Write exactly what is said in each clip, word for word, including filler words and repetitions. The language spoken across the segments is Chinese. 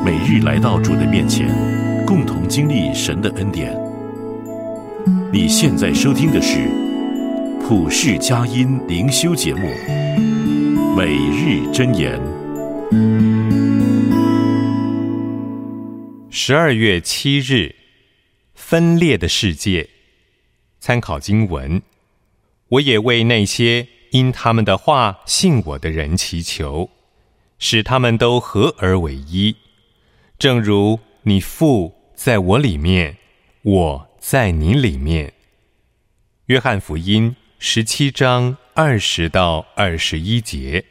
每日来到主的面前，共同经历神的恩典。你现在收听的是普世佳音灵修节目《每日箴言》。 十二月七日，分裂的世界。参考经文：我也为那些因他们的话信我的人祈求，使他们都合而为一，正如你父在我里面，我在你里面。约翰福音十七章二十到二十一节。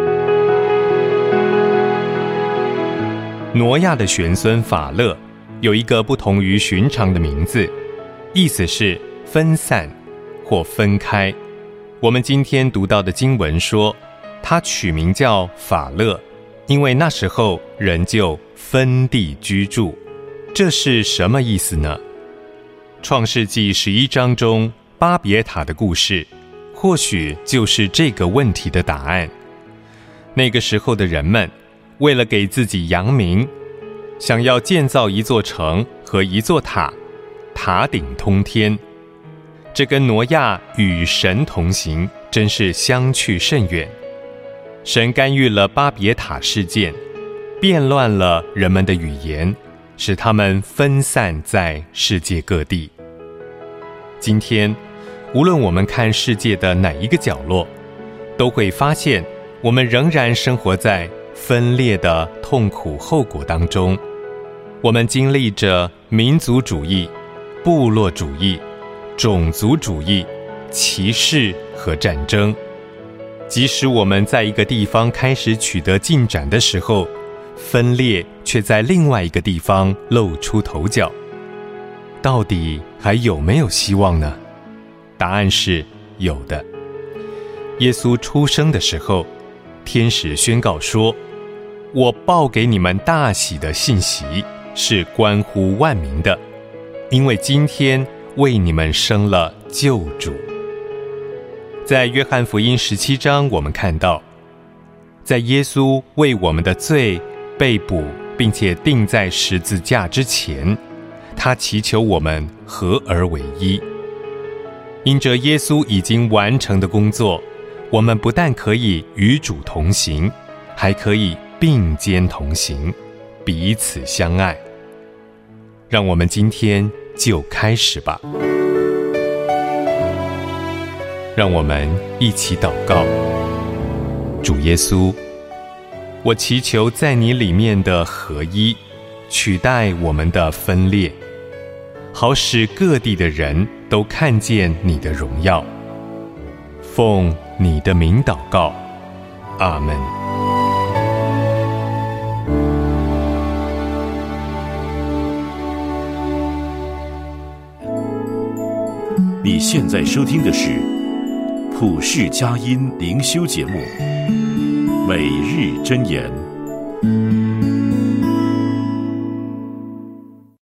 挪亚的玄孙法勒有一个不同于寻常的名字，意思是分散或分开。我们今天读到的经文说，他取名叫法勒，因为那时候人就分地居住。这是什么意思呢？创世纪十一章中巴别塔的故事，或许就是这个问题的答案。那个时候的人们为了给自己扬名，想要建造一座城和一座塔，塔顶通天。这跟挪亚与神同行真是相去甚远。神干预了巴别塔事件，变乱了人们的语言，使他们分散在世界各地。今天无论我们看世界的哪一个角落，都会发现我们仍然生活在分裂的痛苦后果当中。我们经历着民族主义、部落主义、种族主义、歧视和战争。即使我们在一个地方开始取得进展的时候，分裂却在另外一个地方露出头角。到底还有没有希望呢？答案是有的。耶稣出生的时候，天使宣告说，我报给你们大喜的信息，是关乎万民的，因为今天为你们生了救主。在约翰福音十七章，我们看到，在耶稣为我们的罪被捕并且钉在十字架之前，他祈求我们合而为一。因着耶稣已经完成的工作，我们不但可以与主同行，还可以并肩同行，彼此相爱。让我们今天就开始吧。让我们一起祷告。主耶稣，我祈求在你里面的合一，取代我们的分裂，好使各地的人都看见你的荣耀。奉你的名祷告，阿们。 你现在收听的是普世佳音灵修节目《每日箴言》。